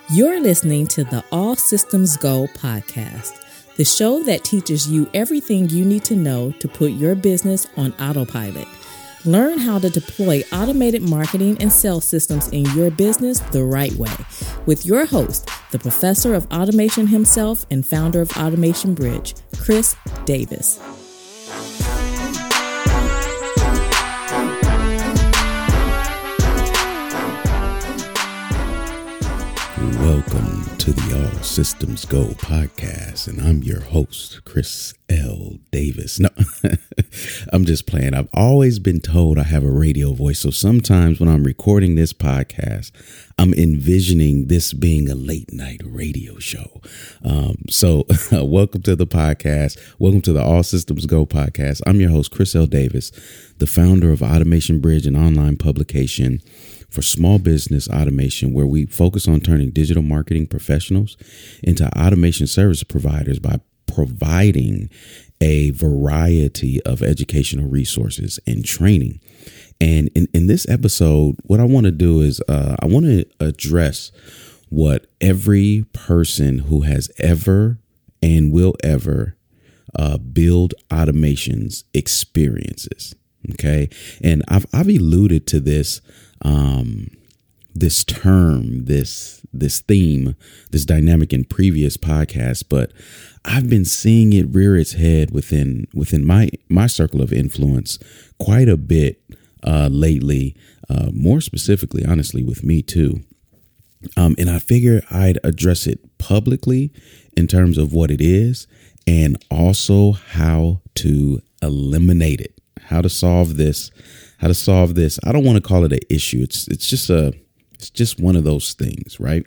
You're listening to the All Systems Go podcast, the show that teaches you everything you need to know to put your business on autopilot. Learn how to deploy automated marketing and sales systems in your business the right way with your host, the professor of automation himself and founder of Automation Bridge, Chris Davis. Welcome to the All Systems Go podcast, and I'm your host, Chris L. Davis. No, I'm just playing. I've always been told I have a radio voice, so sometimes when I'm recording this podcast, I'm envisioning this being a late night radio show. Welcome to the podcast. Welcome to the All Systems Go podcast. I'm your host, Chris L. Davis, the founder of Automation Bridge, an online publication for small business automation, where we focus on turning digital marketing professionals into automation service providers by providing a variety of educational resources and training. And in this episode, what I want to do is I want to address what every person who has ever and will ever build automations experiences. Okay. And I've alluded to this term, this theme, this dynamic in previous podcasts, but I've been seeing it rear its head within my circle of influence quite a bit lately, more specifically, honestly, with me too. And I figured I'd address it publicly in terms of what it is and also how to eliminate it, how to solve this. I don't want to call it an issue. It's just one of those things, right?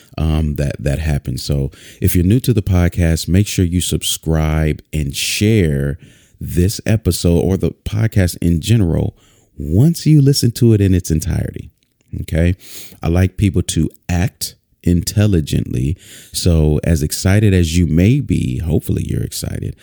That happens. So if you're new to the podcast, make sure you subscribe and share this episode or the podcast in general once you listen to it in its entirety. Okay. I like people to act intelligently. So as excited as you may be, hopefully you're excited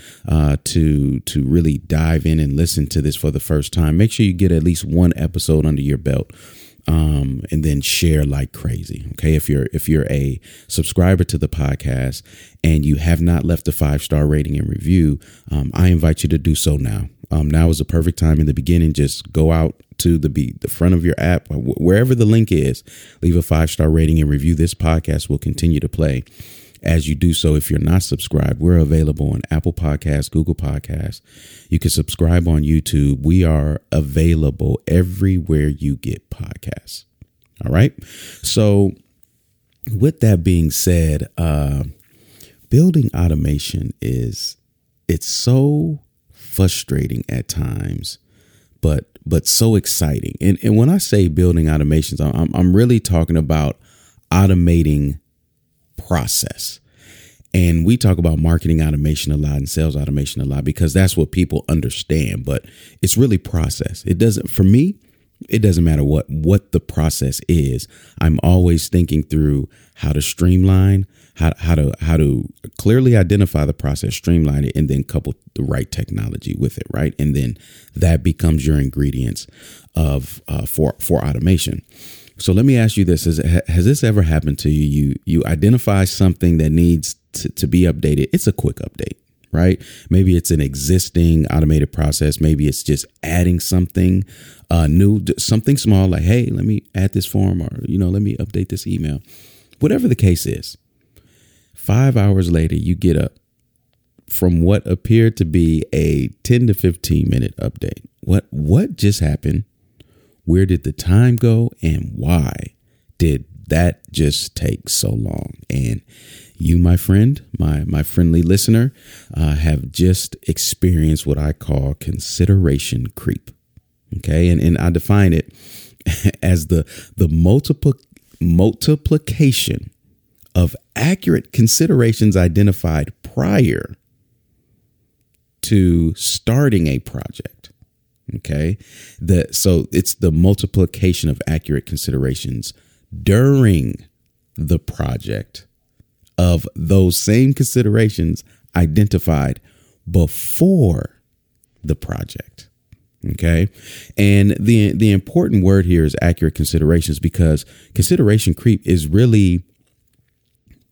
to really dive in and listen to this for the first time. Make sure you get at least one episode under your belt, and then share like crazy. Okay. If you're a subscriber to the podcast and you have not left a 5-star rating and review, I invite you to do so now. Now is the perfect time in the beginning. Just go out to the front of your app, wherever the link is, leave a 5-star rating and review. This podcast will continue to play. As you do so, if you're not subscribed, we're available on Apple Podcasts, Google Podcasts. You can subscribe on YouTube. We are available everywhere you get podcasts. All right. So with that being said, building automation it's so frustrating at times, but so exciting. And when I say building automations, I'm really talking about automating process. And we talk about marketing automation a lot and sales automation a lot because that's what people understand, but it's really process. For me, it doesn't matter what the process is. I'm always thinking through how to streamline, how to clearly identify the process, streamline it, and then couple the right technology with it, right? And then that becomes your ingredients for automation. So let me ask you this: has this ever happened to you? You identify something that needs to be updated. It's a quick update, right? Maybe it's an existing automated process. Maybe it's just adding something new, something small, like, hey, let me add this form, or let me update this email. Whatever the case is, 5 hours later, you get up from what appeared to be a 10 to 15 minute update. What just happened? Where did the time go? And why did that just take so long? And you, my friend, my friendly listener, have just experienced what I call consideration creep. Okay. And I define it as the multiplication of accurate considerations identified prior to starting a project. Okay. So it's the multiplication of accurate considerations during the project of those same considerations identified before the project. Okay. And the important word here is accurate considerations, because consideration creep is really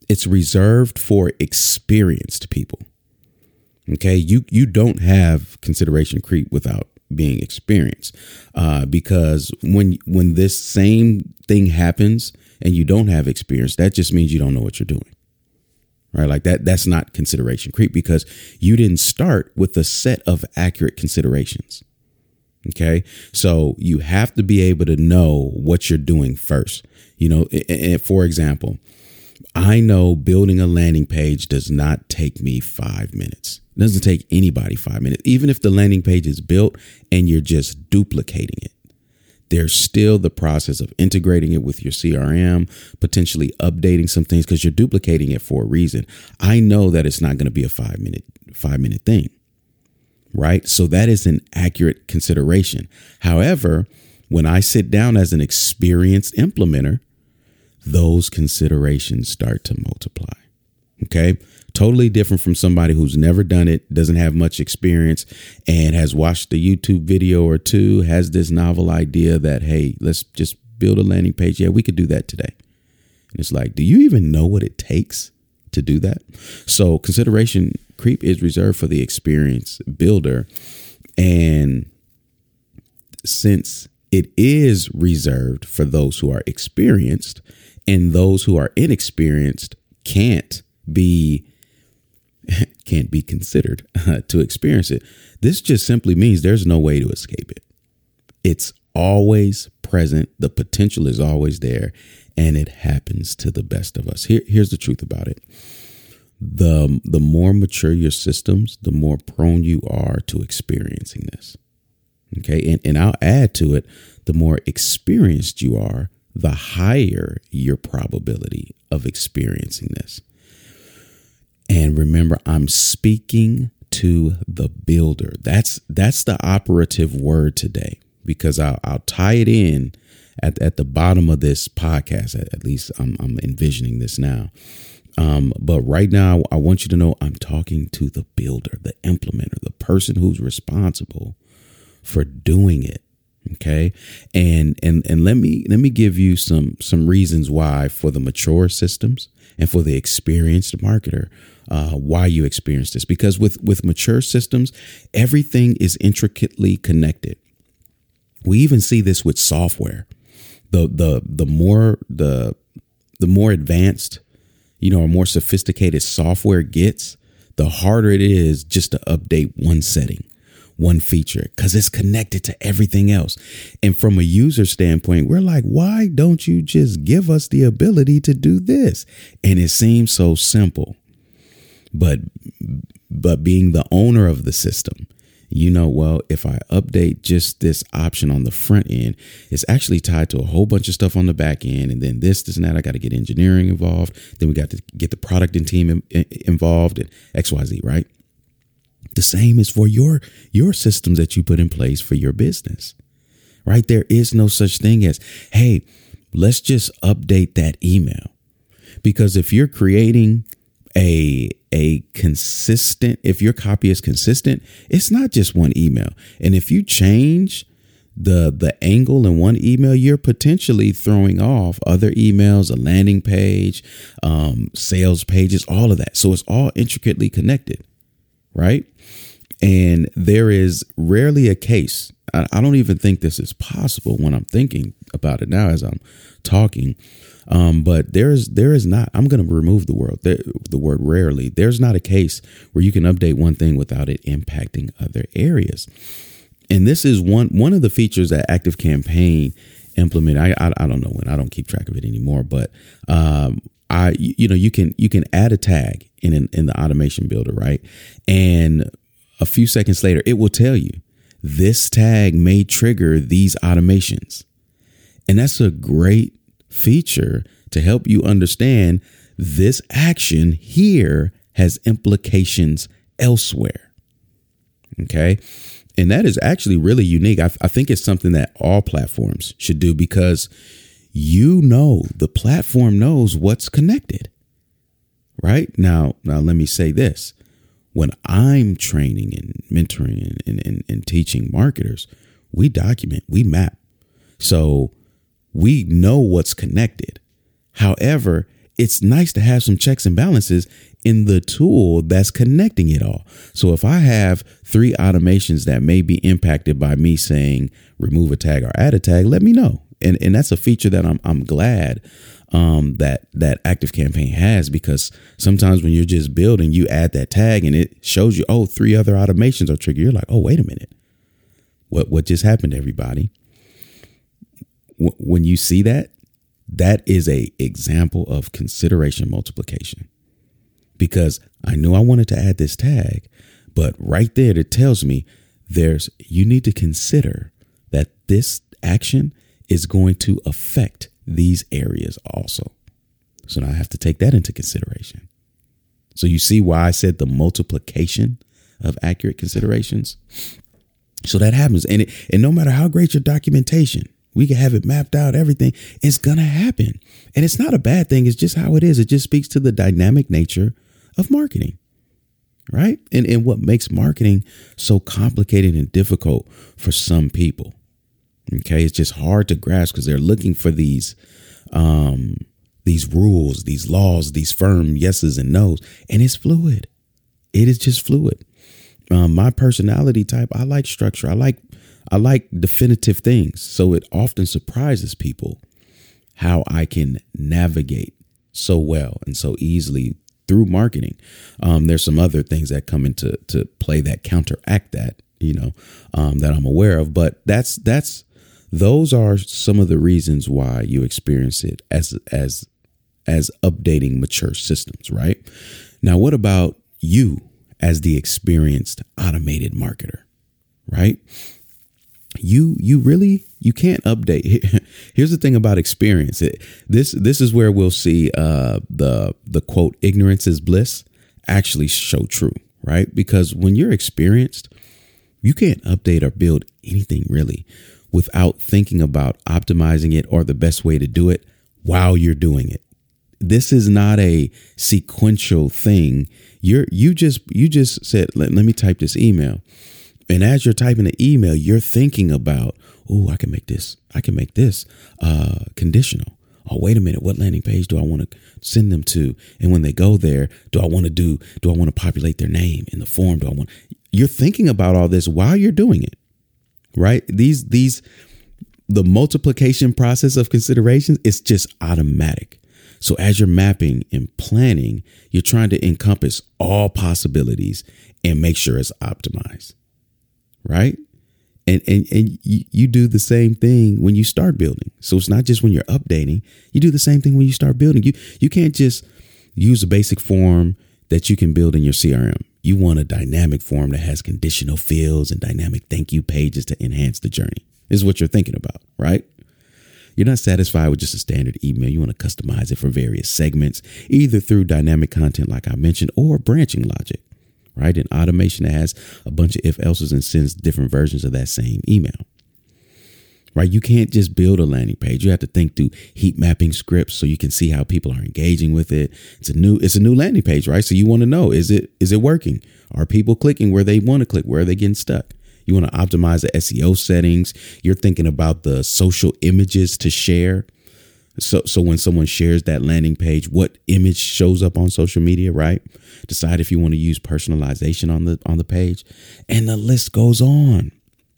It's reserved for experienced people. Okay, you don't have consideration creep without being experienced, because when this same thing happens and you don't have experience, that just means you don't know what you're doing. Right, like that's not consideration creep, because you didn't start with a set of accurate considerations. Okay, so you have to be able to know what you're doing first. And for example, I know building a landing page does not take me 5 minutes. It doesn't take anybody 5 minutes. Even if the landing page is built and you're just duplicating it, there's still the process of integrating it with your CRM, potentially updating some things, because you're duplicating it for a reason. I know that it's not going to be a 5 minute thing. Right. So that is an accurate consideration. However, when I sit down as an experienced implementer, those considerations start to multiply. OK, totally different from somebody who's never done it, doesn't have much experience, and has watched a YouTube video or two, has this novel idea that, hey, let's just build a landing page. Yeah, we could do that today. And it's like, do you even know what it takes to do that? So consideration creep is reserved for the experienced builder. And since it is reserved for those who are experienced, and those who are inexperienced can't be considered to experience it, this just simply means there's no way to escape it. It's always present. The potential is always there, and it happens to the best of us. Here's the truth about it. The more mature your systems, the more prone you are to experiencing this. Okay. And I'll add to it, the more experienced you are, the higher your probability of experiencing this. And remember, I'm speaking to the builder. That's the operative word today, because I'll tie it in at the bottom of this podcast. At least I'm envisioning this now. But right now, I want you to know I'm talking to the builder, the implementer, the person who's responsible for doing it. OK, and let me give you some reasons why, for the mature systems and for the experienced marketer, why you experience this. Because with mature systems, everything is intricately connected. We even see this with software. The more advanced, or more sophisticated software gets, the harder it is just to update one setting, one feature, because it's connected to everything else. And from a user standpoint, we're like, why don't you just give us the ability to do this? And it seems so simple. But being the owner of the system, well, if I update just this option on the front end, it's actually tied to a whole bunch of stuff on the back end. And then this and that, I got to get engineering involved. Then we got to get the product and team involved, and XYZ, right? The same is for your systems that you put in place for your business, right? There is no such thing as, hey, let's just update that email. Because if you're creating a consistent, if your copy is consistent, it's not just one email. And if you change the angle in one email, you're potentially throwing off other emails, a landing page, sales pages, all of that. So it's all intricately connected, right? And there is rarely a case. I don't even think this is possible when I'm thinking about it now as I'm talking. But there is not. I'm going to remove the word rarely. There's not a case where you can update one thing without it impacting other areas. And this is one of the features that ActiveCampaign implemented. I don't know when. I don't keep track of it anymore. But you can add a tag in the automation builder, right? And a few seconds later, it will tell you this tag may trigger these automations. And that's a great feature to help you understand this action here has implications elsewhere. Okay. And that is actually really unique. I think it's something that all platforms should do, because the platform knows what's connected. Right now, let me say this. When I'm training and mentoring and teaching marketers, we document, we map. So we know what's connected. However, it's nice to have some checks and balances in the tool that's connecting it all. So if I have 3 automations that may be impacted by me saying remove a tag or add a tag, let me know. And that's a feature that I'm glad that ActiveCampaign has, because sometimes when you're just building, you add that tag and it shows you, 3 other automations are triggered. You're like, oh, wait a minute. What just happened, everybody? When you see that, that is a example of consideration multiplication, because I knew I wanted to add this tag, but right there, it tells me you need to consider that this action is going to affect these areas also. So now I have to take that into consideration. So you see why I said the multiplication of accurate considerations. So that happens. And no matter how great your documentation, we can have it mapped out, everything, it's going to happen. And it's not a bad thing. It's just how it is. It just speaks to the dynamic nature of marketing, right? And what makes marketing so complicated and difficult for some people. Okay, it's just hard to grasp because they're looking for these rules, these laws, these firm yeses and nos, and it's fluid. It is just fluid. My personality type, I like structure. I like definitive things. So it often surprises people how I can navigate so well and so easily through marketing. There's some other things that come into play that counteract that, that I'm aware of. But those are some of the reasons why you experience it as updating mature systems, right? Now, what about you as the experienced automated marketer, right? You can't update. Here's the thing about experience. This is where we'll see the quote, ignorance is bliss, actually show true, right? Because when you're experienced, you can't update or build anything really without thinking about optimizing it or the best way to do it while you're doing it. This is not a sequential thing. You just said, let me type this email. And as you're typing the email, you're thinking about, I can make this conditional. Oh, wait a minute. What landing page do I want to send them to? And when they go there, do I want to populate their name in the form? You're thinking about all this while you're doing it, right? The multiplication process of considerations is just automatic. So as you're mapping and planning, you're trying to encompass all possibilities and make sure it's optimized, right? And you do the same thing when you start building. So it's not just when you're updating, you do the same thing when you start building. You can't just use a basic form that you can build in your CRM. You want a dynamic form that has conditional fields and dynamic thank you pages to enhance the journey. This is what you're thinking about, right? You're not satisfied with just a standard email. You want to customize it for various segments, either through dynamic content like I mentioned or branching logic, right? An automation that has a bunch of if else's and sends different versions of that same email, right? You can't just build a landing page. You have to think through heat mapping scripts so you can see how people are engaging with it. It's a new landing page, right? So you want to know, is it working? Are people clicking where they want to click? Where are they getting stuck? You want to optimize the SEO settings. You're thinking about the social images to share. So when someone shares that landing page, what image shows up on social media, right? Decide if you want to use personalization on the page, and the list goes on.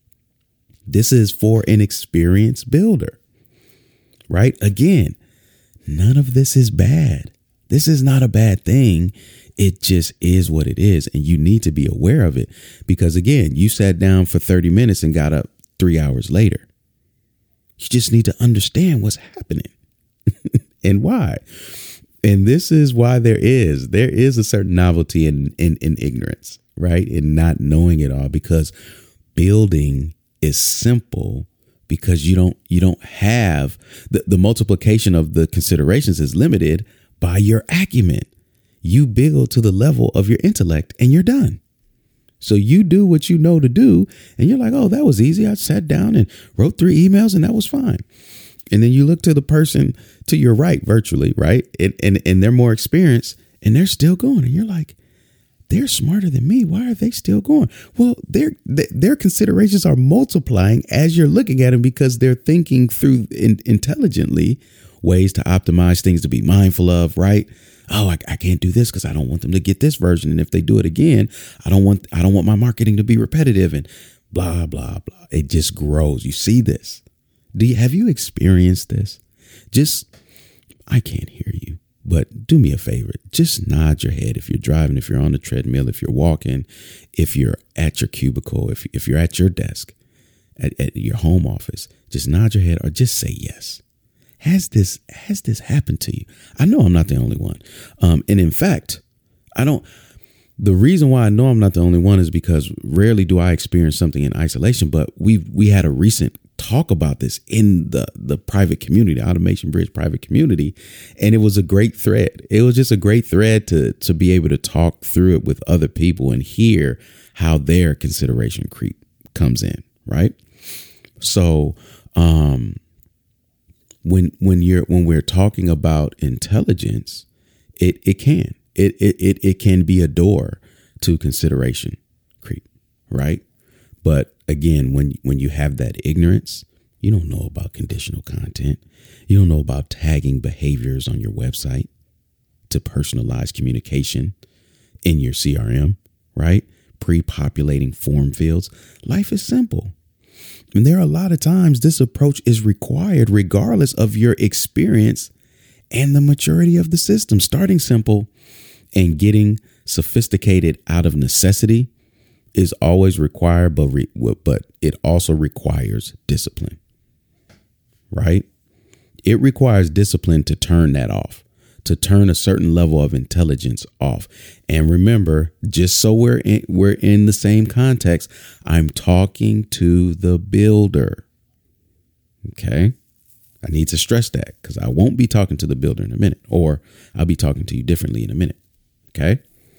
This is for an experienced builder, right? Again, none of this is bad. This is not a bad thing. It just is what it is. And you need to be aware of it because, again, you sat down for 30 minutes and got up 3 hours later. You just need to understand what's happening and why. And this is why there is a certain novelty in ignorance, right? In not knowing it all, because building is simple because you don't have the multiplication of the considerations is limited by your acumen. You build to the level of your intellect and you're done. So you do what you know to do. And you're like, oh, that was easy. I sat down and wrote 3 emails and that was fine. And then you look to the person to your right virtually, right? And they're more experienced and they're still going. And you're like, they're smarter than me. Why are they still going? Well, their considerations are multiplying as you're looking at them because they're thinking through intelligently ways to optimize, things to be mindful of, right? Oh, I can't do this because I don't want them to get this version. And if they do it again, I don't want my marketing to be repetitive and blah, blah, blah. It just grows. You see this. Have you experienced this? I can't hear you, but do me a favor. Just nod your head if you're driving, if you're on the treadmill, if you're walking, if you're at your cubicle, if you're at your desk, at your home office, just nod your head or just say yes. Has this happened to you? I know I'm not the only one. And in fact, the reason why I know I'm not the only one is because rarely do I experience something in isolation, but we had a recent talk about this in the private community, the Automation Bridge private community. And it was a great thread. It was just a great thread to be able to talk through it with other people and hear how their consideration creep comes in. Right. So, when we're talking about intelligence, it can be a door to consideration creep, right? But again, when you have that ignorance, you don't know about conditional content. You don't know about tagging behaviors on your website to personalize communication in your CRM, right? Pre-populating form fields. Life is simple. And there are a lot of times this approach is required regardless of your experience and the maturity of the system. Starting simple and getting sophisticated out of necessity is always required, but it also requires discipline, right? It requires discipline to turn that off, to turn a certain level of intelligence off. And remember, just so we're in the same context, I'm talking to the builder. Okay. I need to stress that because I won't be talking to the builder in a minute, or I'll be talking to you differently in a minute. Okay.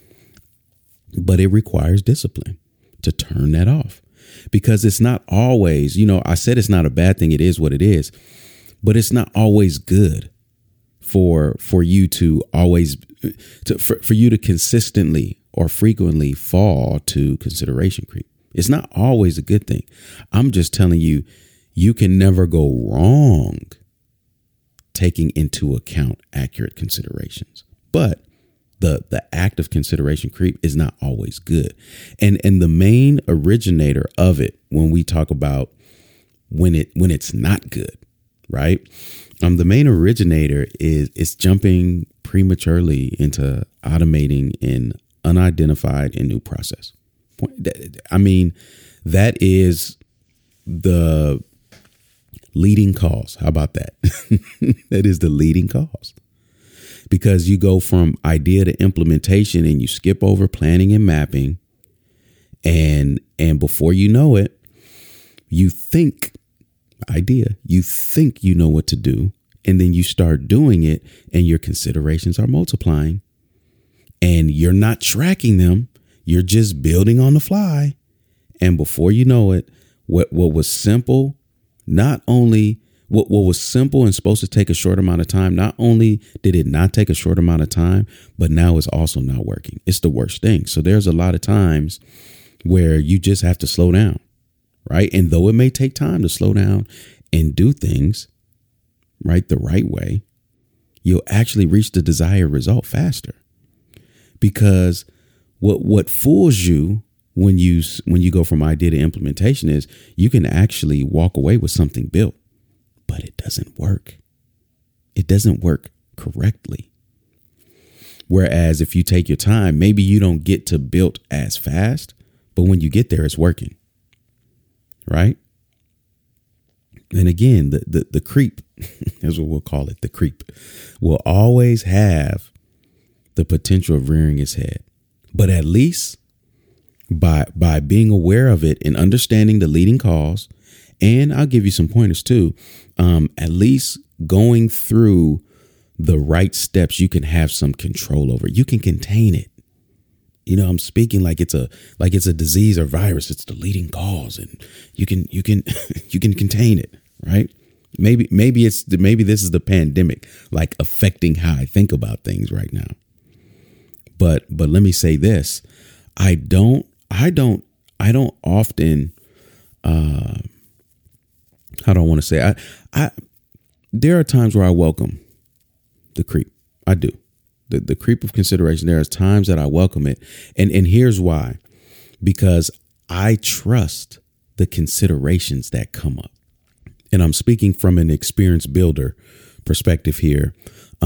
But it requires discipline to turn that off, because it's not always, I said it's not a bad thing. It is what it is, but it's not always good for you to always for you to consistently or frequently fall to consideration creep. It's not always a good thing. I'm just telling you, you can never go wrong taking into account accurate considerations. But the act of consideration creep is not always good. And the main originator of it, when we talk about when it's not good, right? The main originator is jumping prematurely into automating an unidentified and new process. I mean, that is the leading cause. How about that? That is the leading cause, because you go from idea to implementation and you skip over planning and mapping. And before you know it, you think you know what to do. And then you start doing it and your considerations are multiplying and you're not tracking them. You're just building on the fly. And before you know it, what was simple, not only what was simple and supposed to take a short amount of time, not only did it not take a short amount of time, but now it's also not working. It's the worst thing. So there's a lot of times where you just have to slow down, right? And though it may take time to slow down and do things right the right way, you'll actually reach the desired result faster. Because what fools you when you go from idea to implementation is you can actually walk away with something built, but it doesn't work. It doesn't work correctly. Whereas if you take your time, maybe you don't get to built as fast, but when you get there, it's working. Right? And again, the creep, is what we'll call it, the creep, will always have the potential of rearing its head. But at least by being aware of it and understanding the leading cause, and I'll give you some pointers too, at least going through the right steps, you can have some control over it. You can contain it. I'm speaking like it's a disease or virus. It's the leading cause, and you can you can contain it, right? Maybe this is the pandemic, like affecting how I think about things right now. But let me say this: I don't often. How do I want to say? there are times where I welcome the creep. I do. The creep of consideration. There are times that I welcome it. And here's why. Because I trust the considerations that come up. And I'm speaking from an experienced builder perspective here.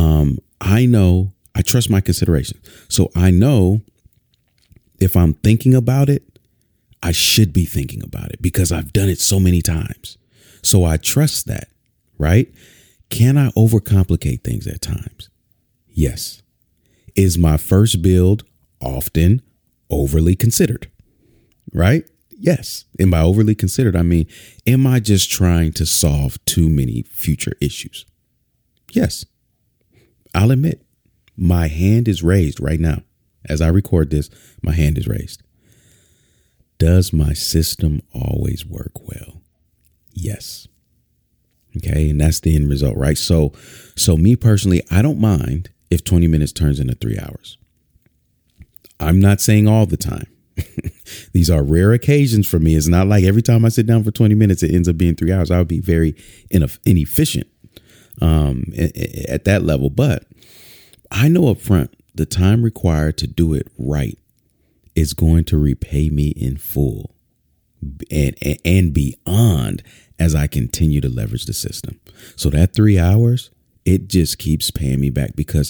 I trust my consideration. So I know if I'm thinking about it, I should be thinking about it because I've done it so many times. So I trust that, right? Can I overcomplicate things at times? Yes. Is my first build often overly considered? Right? Yes. And by overly considered, I mean, am I just trying to solve too many future issues? Yes. I'll admit my hand is raised right now. As I record this, my hand is raised. Does my system always work well? Yes. Okay. And that's the end result, right? So me personally, I don't mind if 20 minutes turns into 3 hours. I'm not saying all the time. These are rare occasions for me. It's not like every time I sit down for 20 minutes, it ends up being 3 hours. I would be very inefficient at that level. But I know up front, the time required to do it right is going to repay me in full and beyond as I continue to leverage the system. So that 3 hours, it just keeps paying me back because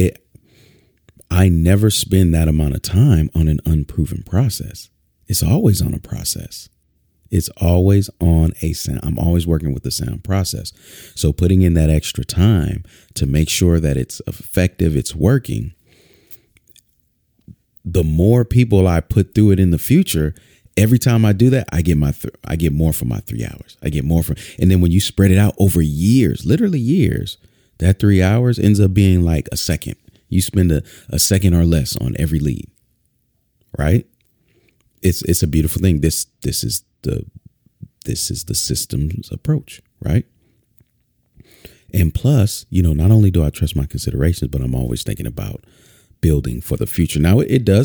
I never spend that amount of time on an unproven process. It's always on a process. It's always on a sound. I'm always working with the sound process. So putting in that extra time to make sure that it's effective, it's working. The more people I put through it in the future, every time I do that, I get more for my 3 hours. I get more and then when you spread it out over years, literally years, that 3 hours ends up being like a second. You spend a second or less on every lead, right? It's a beautiful thing. This is the system's approach, right? And plus, not only do I trust my considerations, but I'm always thinking about building for the future. Now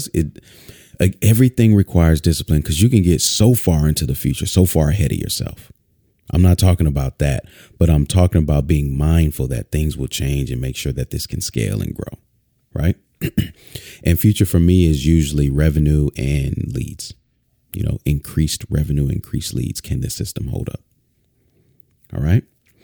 everything requires discipline because you can get so far into the future, so far ahead of yourself. I'm not talking about that, but I'm talking about being mindful that things will change and make sure that this can scale and grow. Right. And future for me is usually revenue and leads, increased revenue, increased leads. Can the system hold up? All right.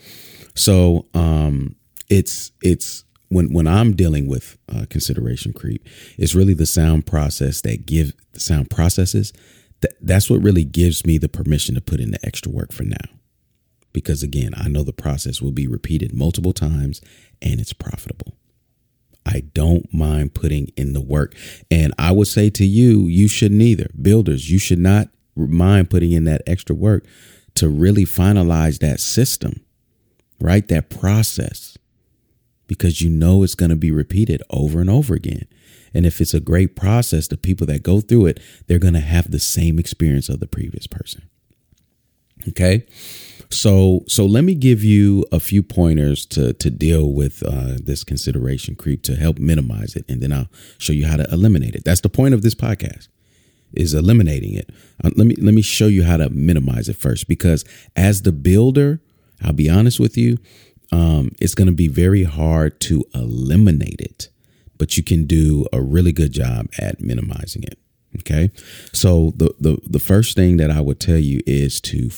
So it's when I'm dealing with consideration creep, it's really the sound process the sound processes. That's what really gives me the permission to put in the extra work for now. Because, again, I know the process will be repeated multiple times and it's profitable. I don't mind putting in the work. And I would say to you, you shouldn't either. Builders, you should not mind putting in that extra work to really finalize that system, right? That process, because it's going to be repeated over and over again. And if it's a great process, the people that go through it, they're going to have the same experience of the previous person. Okay. So let me give you a few pointers to deal with this consideration creep to help minimize it. And then I'll show you how to eliminate it. That's the point of this podcast, is eliminating it. Let me show you how to minimize it first, because as the builder, I'll be honest with you, it's going to be very hard to eliminate it, but you can do a really good job at minimizing it. Okay. So the first thing that I would tell you is to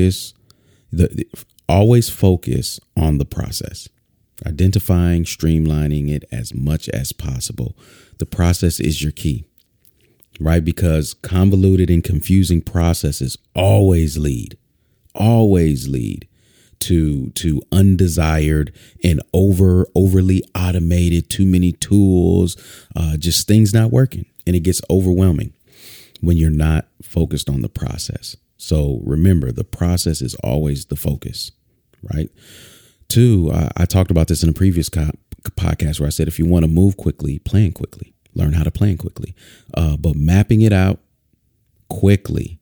always focus on the process, identifying, streamlining it as much as possible. The process is your key, right? Because convoluted and confusing processes always lead to undesired and overly automated, too many tools, just things not working. And it gets overwhelming when you're not focused on the process. So remember, the process is always the focus, right? 2, I talked about this in a previous podcast where I said, if you want to move quickly, plan quickly, learn how to plan quickly. But mapping it out quickly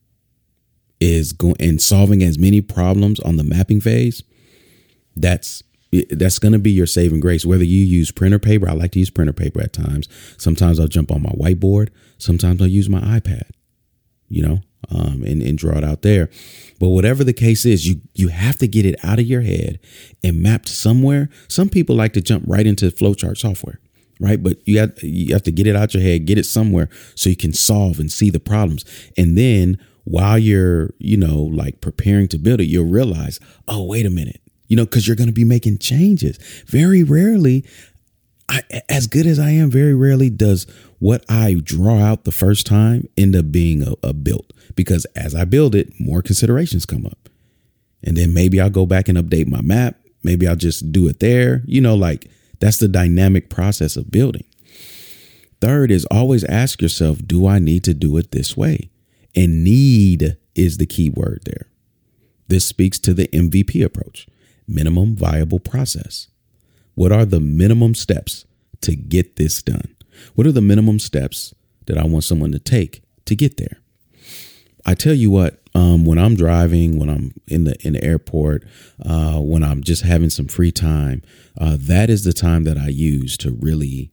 and solving as many problems on the mapping phase, that's going to be your saving grace. Whether you use printer paper, I like to use printer paper at times. Sometimes I'll jump on my whiteboard. Sometimes I'll use my iPad. and draw it out there. But whatever the case is, you have to get it out of your head and mapped somewhere. Some people like to jump right into flowchart software, right? But you have to get it out your head, get it somewhere so you can solve and see the problems. And then while you're, like preparing to build it, you'll realize, oh, wait a minute, because you're going to be making changes. Very rarely, as good as I am, very rarely does what I draw out the first time end up being a build, because as I build it, more considerations come up. And then maybe I'll go back and update my map. Maybe I'll just do it there. That's the dynamic process of building. Third is always ask yourself, do I need to do it this way? And need is the key word there. This speaks to the MVP approach, minimum viable process. What are the minimum steps to get this done? What are the minimum steps that I want someone to take to get there? I tell you what, when I'm driving, when I'm in the airport, when I'm just having some free time, that is the time that I use to really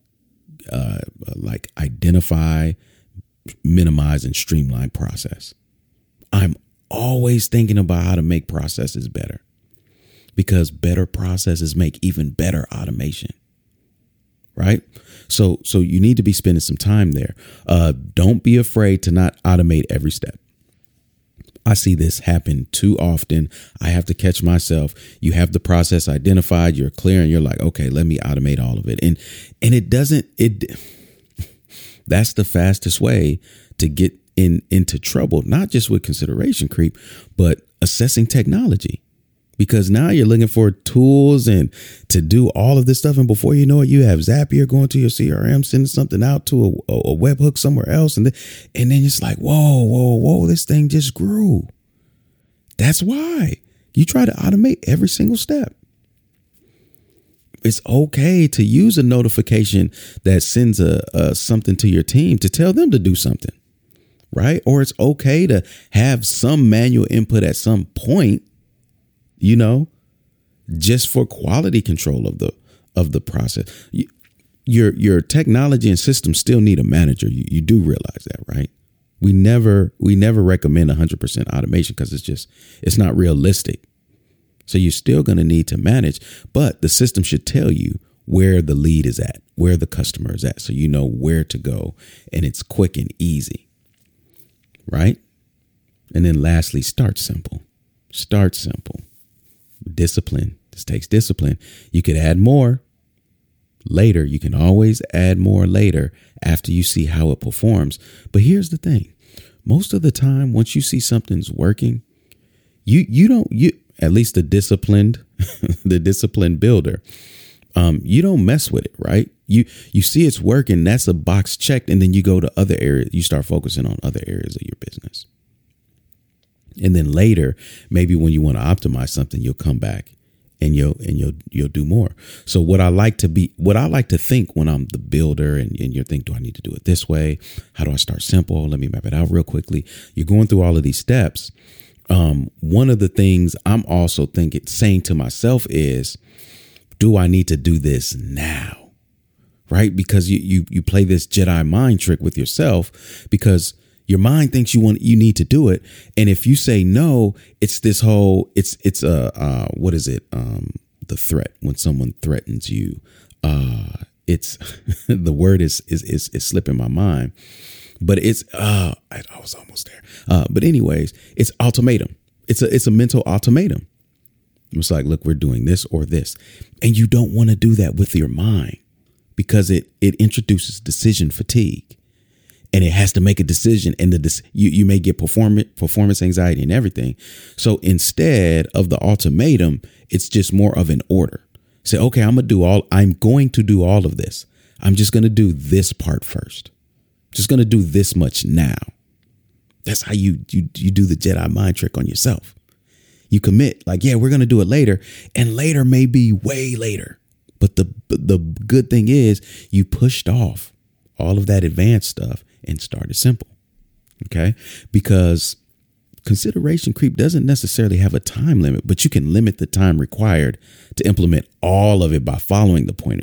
identify, minimize, and streamline process. I'm always thinking about how to make processes better, because better processes make even better automation. Right? So you need to be spending some time there. Don't be afraid to not automate every step. I see this happen too often. I have to catch myself. You have the process identified, you're clear, and you're like, okay, let me automate all of it. And that's the fastest way to get into trouble, not just with consideration creep, but assessing technology. Because now you're looking for tools and to do all of this stuff. And before you know it, you have Zapier going to your CRM, sending something out to a webhook somewhere else. And then it's like, whoa, this thing just grew. That's why you try to automate every single step. It's okay to use a notification that sends something to your team to tell them to do something, right? Or it's okay to have some manual input at some point, just for quality control of the process. Your technology and systems still need a manager. You do realize that, right? We never recommend 100% automation because it's not realistic. So you're still going to need to manage, but the system should tell you where the lead is at, where the customer is at, so you know where to go, and it's quick and easy, right? And then lastly, start simple. Start simple. Discipline. This takes discipline. You could add more later. You can always add more later after you see how it performs. But here's the thing. Most of the time, once you see something's working, you at least the disciplined builder, you don't mess with it, right? You see it's working. That's a box checked. And then you go to other areas. You start focusing on other areas of your business. And then later, maybe when you want to optimize something, you'll come back and you'll do more. So what I like to think when I'm the builder and you're thinking, do I need to do it this way? How do I start simple? Let me map it out real quickly. You're going through all of these steps. One of the things I'm also saying to myself is, do I need to do this now? Right? Because you play this Jedi mind trick with yourself, because your mind thinks you need to do it. And if you say no, it's this whole, what is it? The threat, when someone threatens you, it's the word is slipping my mind, but it's, I was almost there. But anyways, it's ultimatum. It's a mental ultimatum. It's like, look, we're doing this or this. And you don't want to do that with your mind, because it introduces decision fatigue. And it has to make a decision, and you may get performance anxiety and everything. So instead of the ultimatum, it's just more of an order. Say, okay, I'm going to do all of this. I'm just going to do this part first. Just going to do this much now. That's how you do the Jedi mind trick on yourself. You commit, like, yeah, we're going to do it later, and later may be way later. But the good thing is you pushed off all of that advanced stuff and started simple. Okay. Because consideration creep doesn't necessarily have a time limit, but you can limit the time required to implement all of it by following the pointers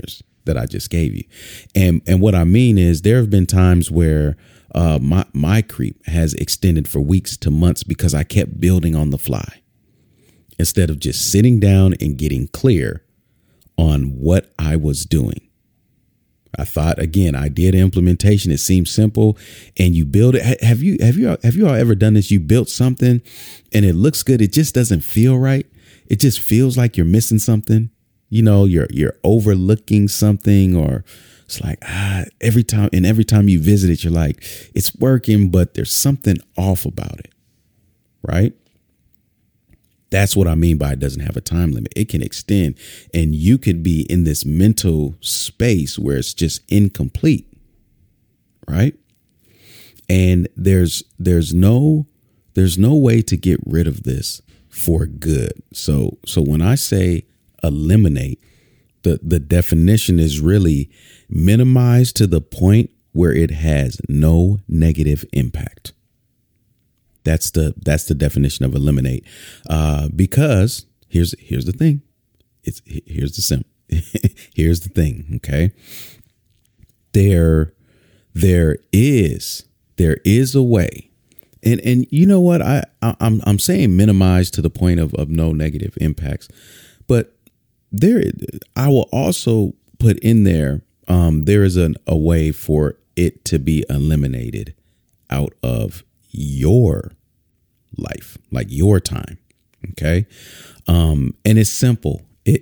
that I just gave you. And what I mean is there have been times where my creep has extended for weeks to months because I kept building on the fly instead of just sitting down and getting clear on what I was doing. I thought, again, idea to implementation. It seems simple, and you build it. Have you all ever done this? You built something and it looks good. It just doesn't feel right. It just feels like you're missing something. You know, you're overlooking something, or it's like, every time you visit it, you're like, it's working, but there's something off about it. Right? That's what I mean by it doesn't have a time limit. It can extend, and you could be in this mental space where it's just incomplete. Right? And there's no way to get rid of this for good. So when I say eliminate, the definition is really minimize to the point where it has no negative impact. That's the definition of eliminate. Because here's the thing. Here's the thing. Okay. There is a way. And you know what? I'm saying minimize to the point of no negative impacts, but I will also put in there, there is a way for it to be eliminated out of your life, like your time. Okay. And it's simple.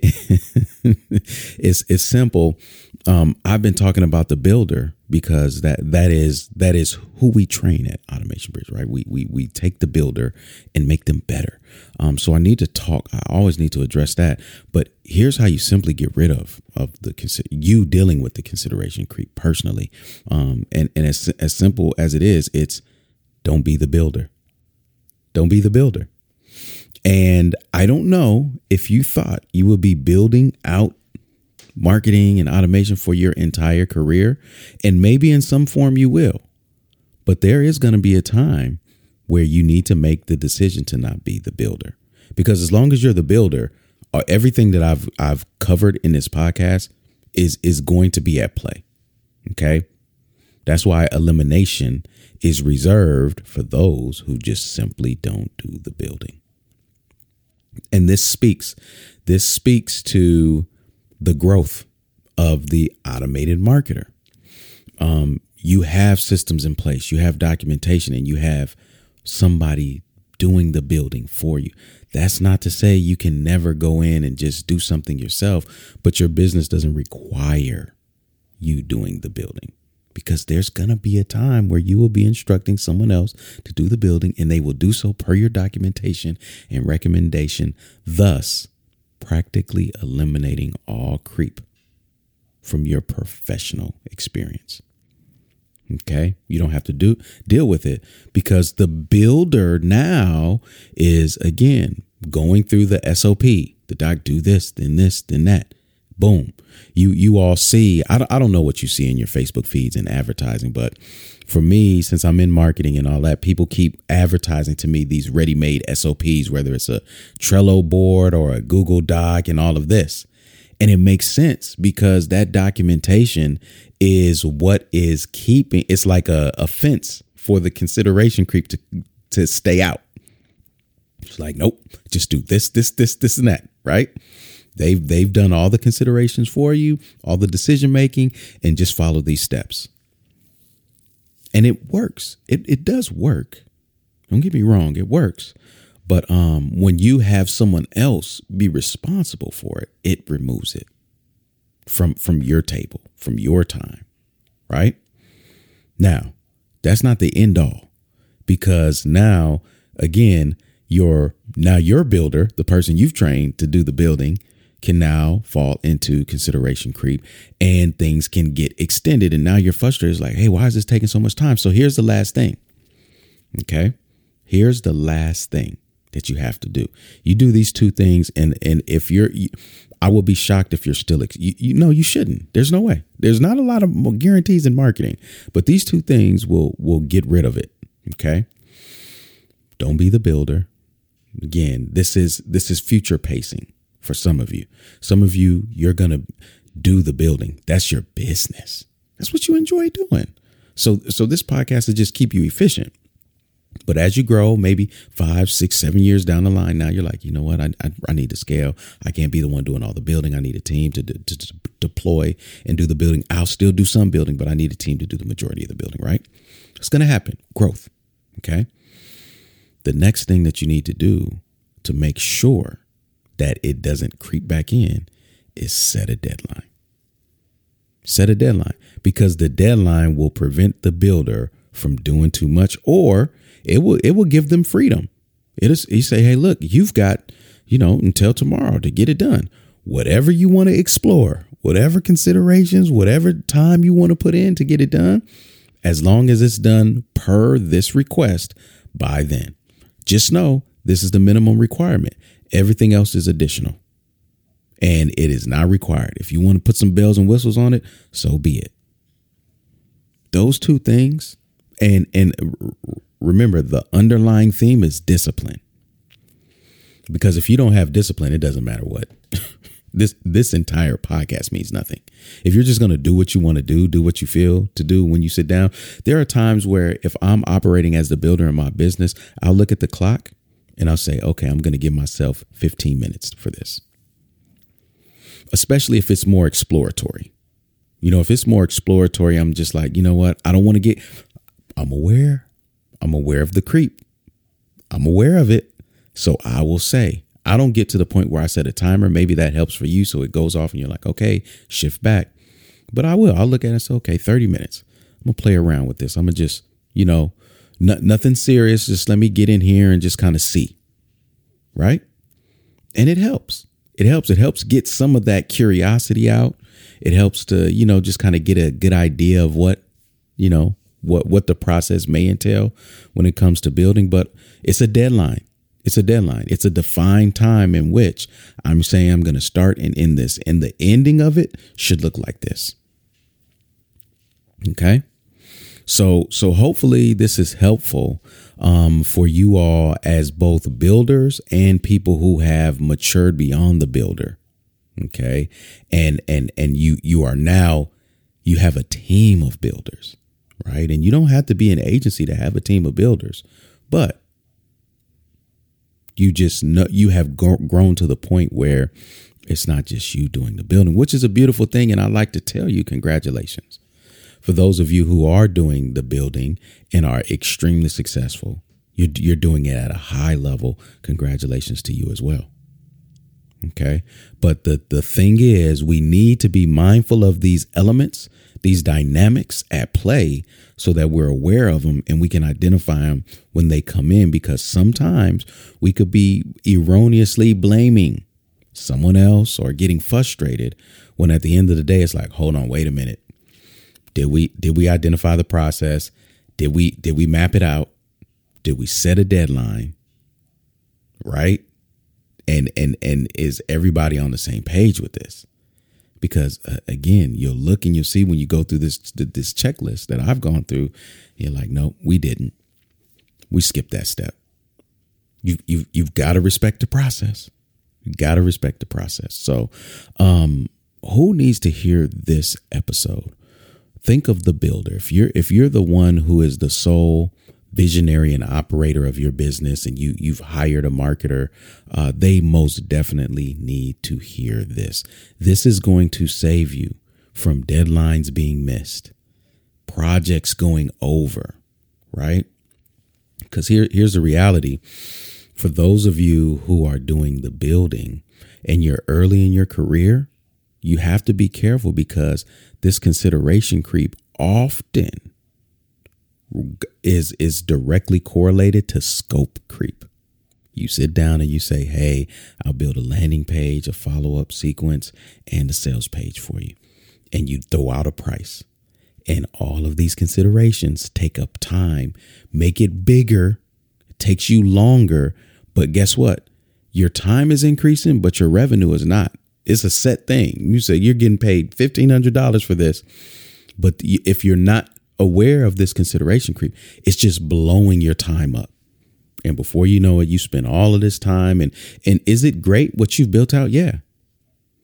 It's simple. I've been talking about the builder because that is who we train at Automation Bridge, right? We take the builder and make them better. So I always need to address that. But here's how you simply get rid of you dealing with the consideration creep personally. And as simple as it is, it's don't be the builder. Don't be the builder. And I don't know if you thought you would be building out marketing and automation for your entire career, and maybe in some form you will. But there is going to be a time where you need to make the decision to not be the builder, because as long as you're the builder, everything that I've covered in this podcast is going to be at play. Okay. That's why elimination is reserved for those who just simply don't do the building. And this speaks to the growth of the automated marketer. You have systems in place, you have documentation, and you have somebody doing the building for you. That's not to say you can never go in and just do something yourself, but your business doesn't require you doing the building, because there's going to be a time where you will be instructing someone else to do the building, and they will do so per your documentation and recommendation, thus practically eliminating all creep from your professional experience. Okay. You don't have to deal with it, because the builder now is, again, going through the SOP. The doc, do this, then that. Boom. You all see, I don't know what you see in your Facebook feeds and advertising, but for me, since I'm in marketing and all that, people keep advertising to me these ready-made SOPs, whether it's a Trello board or a Google Doc and all of this. And it makes sense, because that documentation is what is keeping, it's like a fence for the consideration creep to stay out. It's like, nope, just do this, and that, right? They've done all the considerations for you, all the decision making, and just follow these steps. And it works. It does work. Don't get me wrong, it works. But when you have someone else be responsible for it, it removes it from your table, from your time, right? Now, that's not the end all, because now, again, your builder, the person you've trained to do the building, can now fall into consideration creep, and things can get extended. And now you're frustrated. It's like, hey, why is this taking so much time? So here's the last thing. Okay. Here's the last thing that you have to do. You do these two things. And if I will be shocked if you're still, you shouldn't. There's no way. There's not a lot of guarantees in marketing, but these two things will get rid of it. Okay. Don't be the builder. Again, this is future pacing for some of you. Some of you, you're going to do the building. That's your business. That's what you enjoy doing. So this podcast will just keep you efficient. But as you grow, maybe 5, 6, 7 years down the line, now you're like, you know what? I need to scale. I can't be the one doing all the building. I need a team to deploy and do the building. I'll still do some building, but I need a team to do the majority of the building, right? It's going to happen. Growth. Okay. The next thing that you need to do to make sure that it doesn't creep back in is set a deadline. Set a deadline, because the deadline will prevent the builder from doing too much, or it will give them freedom. You say, hey, look, you've got, until tomorrow to get it done. Whatever you want to explore, whatever considerations, whatever time you want to put in to get it done, as long as it's done per this request by then. Just know this is the minimum requirement. Everything else is additional. And it is not required. If you want to put some bells and whistles on it, so be it. Those two things. And remember, the underlying theme is discipline. Because if you don't have discipline, it doesn't matter what. This entire podcast means nothing. If you're just going to do what you want to do what you feel to do when you sit down. There are times where if I'm operating as the builder in my business, I'll look at the clock and I'll say, okay, I'm going to give myself 15 minutes for this. Especially if it's more exploratory. If it's more exploratory, I'm just like, you know what? I don't want to I'm aware of the creep. I'm aware of it. So I will say, I don't get to the point where I set a timer. Maybe that helps for you. So it goes off and you're like, okay, shift back. But I'll look at it and say, okay, 30 minutes. I'm gonna play around with this. I'm gonna just, nothing serious. Just let me get in here and just kind of see. Right. And it helps. It helps get some of that curiosity out. It helps to, just kind of get a good idea of what the process may entail when it comes to building. But it's a deadline. It's a deadline. It's a defined time in which I'm saying I'm going to start and end this. And the ending of it should look like this. Okay. So hopefully this is helpful for you all as both builders and people who have matured beyond the builder. Okay. And you have a team of builders, right? And you don't have to be an agency to have a team of builders, but you just know you have grown to the point where it's not just you doing the building, which is a beautiful thing. And I'd like to tell you, congratulations. For those of you who are doing the building and are extremely successful, you're doing it at a high level. Congratulations to you as well. Okay. But the thing is, we need to be mindful of these elements, these dynamics at play, so that we're aware of them and we can identify them when they come in, because sometimes we could be erroneously blaming someone else or getting frustrated when at the end of the day, it's like, hold on, wait a minute. Did we identify the process? Did we map it out? Did we set a deadline? Right? And is everybody on the same page with this? Because again, you'll look and you'll see when you go through this checklist that I've gone through, you're like, no, we didn't. We skipped that step. You've got to respect the process. You got to respect the process. So, who needs to hear this episode? Think of the builder. If you're the one who is the sole visionary and operator of your business, and you've hired a marketer, they most definitely need to hear this. This is going to save you from deadlines being missed, projects going over, right? Because here's the reality. For those of you who are doing the building and you're early in your career, you have to be careful, because this consideration creep often is directly correlated to scope creep. You sit down and you say, hey, I'll build a landing page, a follow-up sequence, and a sales page for you. And you throw out a price. And all of these considerations take up time, make it bigger. It takes you longer. But guess what? Your time is increasing, but your revenue is not. It's a set thing. You say you're getting paid $1,500 for this. But if you're not aware of this consideration creep, it's just blowing your time up. And before you know it, you spend all of this time. And is it great what you've built out? Yeah.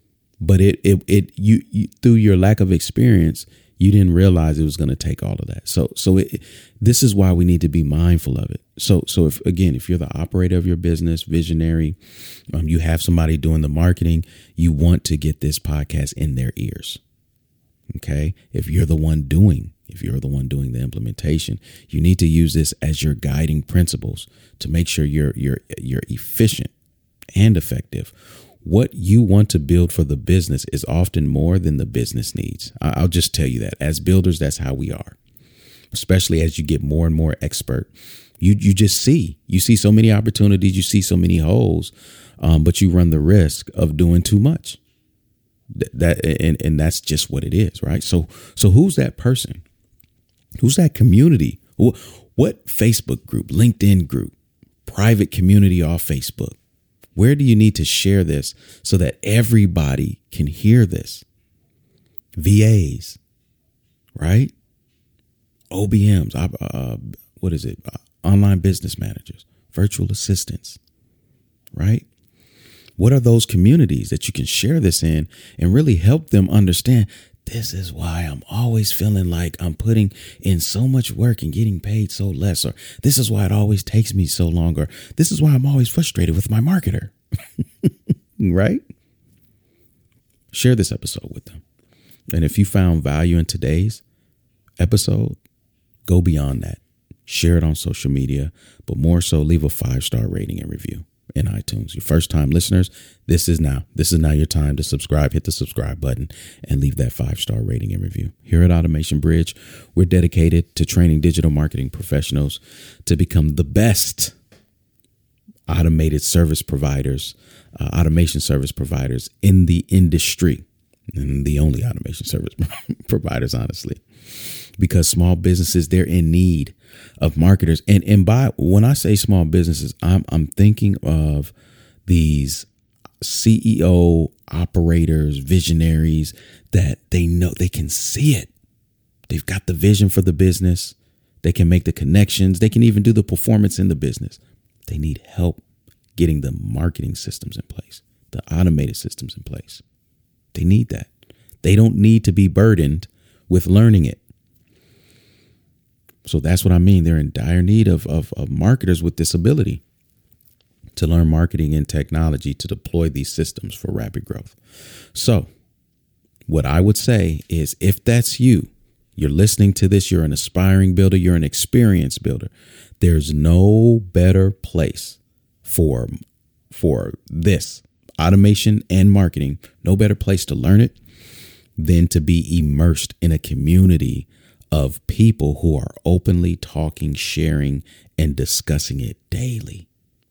but you through your lack of experience, you didn't realize it was going to take all of that. So this is why we need to be mindful of it. So if you're the operator of your business, visionary, you have somebody doing the marketing, you want to get this podcast in their ears. Okay. If you're the one doing the implementation, you need to use this as your guiding principles to make sure you're efficient and effective. What you want to build for the business is often more than the business needs. I'll just tell you that. As builders, that's how we are. Especially as you get more and more expert, you see so many opportunities, you see so many holes, but you run the risk of doing too much. And that's just what it is, right? So who's that person? Who's that community? What Facebook group, LinkedIn group, private community off Facebook? Where do you need to share this so that everybody can hear this? VAs, right? OBMs, online business managers, virtual assistants, right? What are those communities that you can share this in and really help them understand? This is why I'm always feeling like I'm putting in so much work and getting paid so less, or this is why it always takes me so long, or this is why I'm always frustrated with my marketer, right? Share this episode with them. And if you found value in today's episode, go beyond that. Share it on social media, but more so leave a 5-star rating and review in iTunes. Your first time listeners, this is now your time to subscribe. Hit the subscribe button and leave that 5-star rating and review. Here at Automation Bridge, we're dedicated to training digital marketing professionals to become the best automation service providers in the industry, and the only automation service providers, honestly, because small businesses, they're in need of marketers. And when I say small businesses, I'm thinking of these CEO operators, visionaries that they know they can see it. They've got the vision for the business. They can make the connections. They can even do the performance in the business. They need help getting the marketing systems in place, the automated systems in place. They need that. They don't need to be burdened with learning it. So that's what I mean. They're in dire need of marketers with this ability to learn marketing and technology to deploy these systems for rapid growth. So what I would say is, if that's you, you're listening to this, you're an aspiring builder, you're an experienced builder, there's no better place for this automation and marketing, no better place to learn it than to be immersed in a community of people who are openly talking, sharing, and discussing it daily.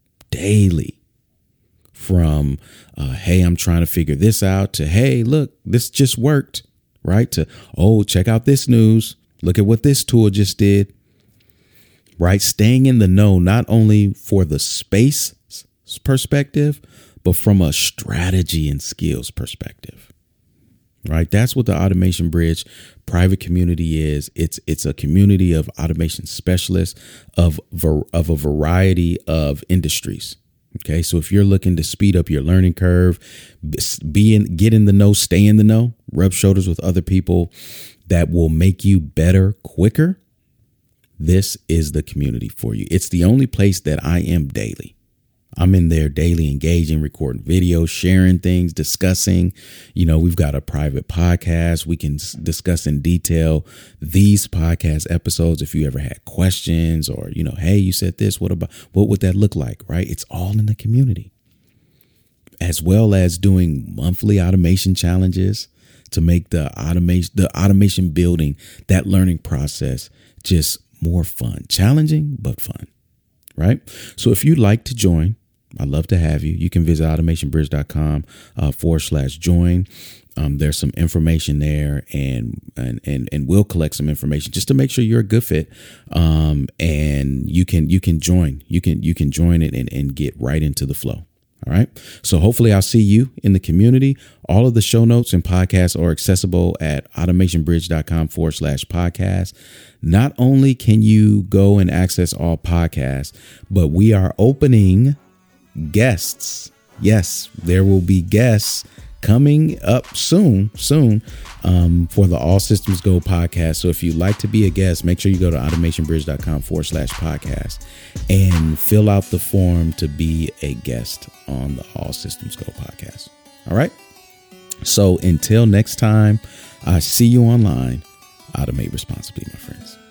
From, hey, I'm trying to figure this out, to, hey, look, this just worked, right? To, oh, check out this news. Look at what this tool just did, right? Staying in the know, not only for the space perspective, but from a strategy and skills perspective, right? That's what the Automation Bridge private community is. It's a community of automation specialists of a variety of industries. Okay, so if you're looking to speed up your learning curve, get in the know, stay in the know, rub shoulders with other people that will make you better quicker, this is the community for you. It's the only place that I am daily. I'm in there daily, engaging, recording videos, sharing things, discussing. We've got a private podcast. We can discuss in detail these podcast episodes. If you ever had questions or, hey, you said this, what would that look like? Right? It's all in the community, as well as doing monthly automation challenges to make the automation building, that learning process, just more fun, challenging, but fun. Right? So if you'd like to join, I'd love to have you. You can visit automationbridge.com/join. There's some information there, and we'll collect some information just to make sure you're a good fit. And you can join. You can join it and get right into the flow. All right. So hopefully I'll see you in the community. All of the show notes and podcasts are accessible at automationbridge.com/podcast. Not only can you go and access all podcasts, but we are opening guests. Yes, there will be guests coming up soon for the All Systems Go podcast. So if you'd like to be a guest, make sure you go to automationbridge.com/podcast and fill out the form to be a guest on the All Systems Go podcast. All right. So until next time, I see you online. Automate responsibly, my friends.